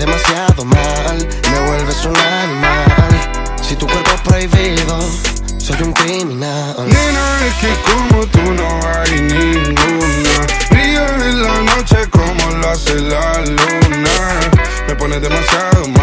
demasiado mal, me vuelves un animal. Si tu cuerpo es prohibido, soy un criminal. Nena, es que como tú no hay ninguna. Brilla en la noche como lo hace la luna. Me pones demasiado mal.